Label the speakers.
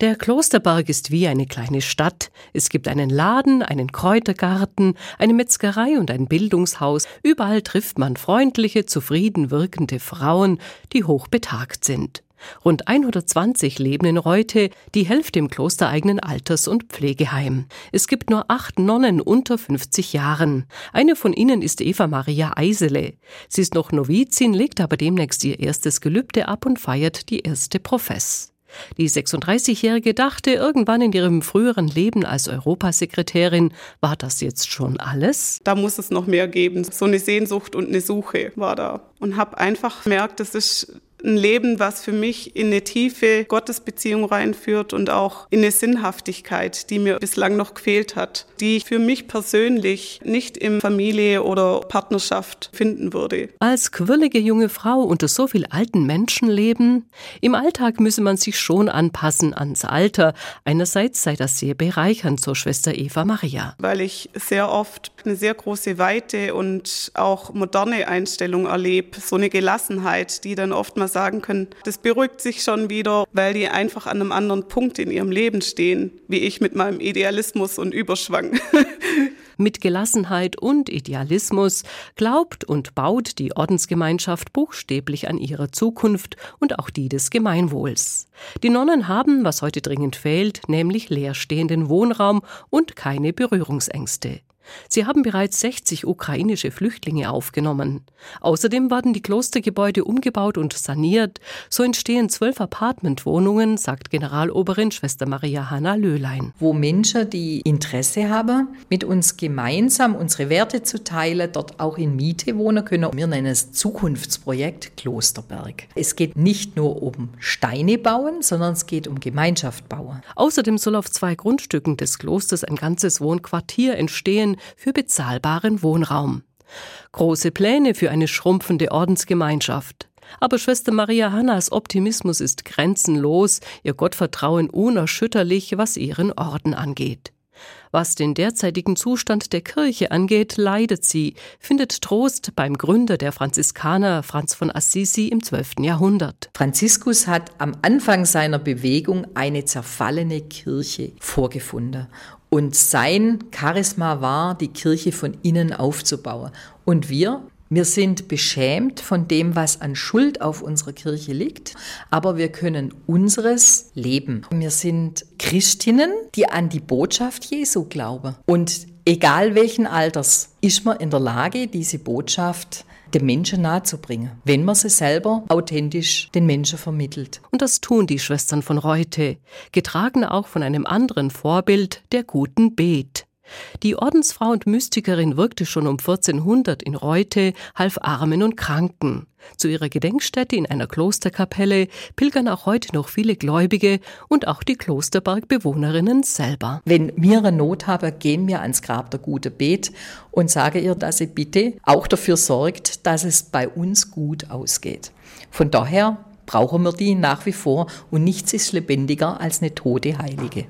Speaker 1: Der Klosterberg ist wie eine kleine Stadt. Es gibt einen Laden, einen Kräutergarten, eine Metzgerei und ein Bildungshaus. Überall trifft man freundliche, zufrieden wirkende Frauen, die hochbetagt sind. Rund 120 leben in Reute, die Hälfte im klostereigenen Alters- und Pflegeheim. Es gibt nur 8 Nonnen unter 50 Jahren. Eine von ihnen ist Eva Maria Eisele. Sie ist noch Novizin, legt aber demnächst ihr erstes Gelübde ab und feiert die erste Profess. Die 36-Jährige dachte irgendwann in ihrem früheren Leben als Europasekretärin, war das jetzt schon alles?
Speaker 2: Da muss es noch mehr geben. So eine Sehnsucht und eine Suche war da. Und habe einfach gemerkt, das ist ein Leben, was für mich in eine tiefe Gottesbeziehung reinführt und auch in eine Sinnhaftigkeit, die mir bislang noch gefehlt hat, die ich für mich persönlich nicht in Familie oder Partnerschaft finden würde.
Speaker 1: Als quirlige junge Frau unter so viel alten Menschen leben? Im Alltag müsse man sich schon anpassen ans Alter. Einerseits sei das sehr bereichernd, so Schwester Eva Maria.
Speaker 2: Weil ich sehr oft eine sehr große Weite und auch moderne Einstellung erlebe, so eine Gelassenheit, die dann oftmals sagen können, das beruhigt sich schon wieder, weil die einfach an einem anderen Punkt in ihrem Leben stehen, wie ich mit meinem Idealismus und Überschwang.
Speaker 1: Mit Gelassenheit und Idealismus glaubt und baut die Ordensgemeinschaft buchstäblich an ihre Zukunft und auch die des Gemeinwohls. Die Nonnen haben, was heute dringend fehlt, nämlich leerstehenden Wohnraum und keine Berührungsängste. Sie haben bereits 60 ukrainische Flüchtlinge aufgenommen. Außerdem werden die Klostergebäude umgebaut und saniert. So entstehen 12 Apartmentwohnungen, sagt Generaloberin Schwester Maria Hanna Löhlein.
Speaker 3: Wo Menschen, die Interesse haben, mit uns gemeinsam unsere Werte zu teilen, dort auch in Miete wohnen können. Wir nennen es Zukunftsprojekt Klosterberg. Es geht nicht nur um Steine bauen, sondern es geht um Gemeinschaft bauen.
Speaker 1: Außerdem soll auf 2 Grundstücken des Klosters ein ganzes Wohnquartier entstehen, für bezahlbaren Wohnraum. Große Pläne für eine schrumpfende Ordensgemeinschaft. Aber Schwester Maria Hannas Optimismus ist grenzenlos, ihr Gottvertrauen unerschütterlich, was ihren Orden angeht. Was den derzeitigen Zustand der Kirche angeht, leidet sie, findet Trost beim Gründer der Franziskaner, Franz von Assisi, im 12. Jahrhundert.
Speaker 3: Franziskus hat am Anfang seiner Bewegung eine zerfallene Kirche vorgefunden. Und sein Charisma war, die Kirche von innen aufzubauen. Und wir sind beschämt von dem, was an Schuld auf unserer Kirche liegt, aber wir können unseres leben. Wir sind Christinnen, die an die Botschaft Jesu glauben. Und egal welchen Alters, ist man in der Lage, diese Botschaft den Menschen nahezubringen, wenn man sie selber authentisch den Menschen vermittelt.
Speaker 1: Und das tun die Schwestern von Reute, getragen auch von einem anderen Vorbild, der guten Bet. Die Ordensfrau und Mystikerin wirkte schon um 1400 in Reute, half Armen und Kranken. Zu ihrer Gedenkstätte in einer Klosterkapelle pilgern auch heute noch viele Gläubige und auch die Klosterbergbewohnerinnen selber.
Speaker 3: Wenn wir eine Not haben, gehen wir ans Grab der guten Bet und sagen ihr, dass sie bitte auch dafür sorgt, dass es bei uns gut ausgeht. Von daher brauchen wir die nach wie vor und nichts ist lebendiger als eine tote Heilige.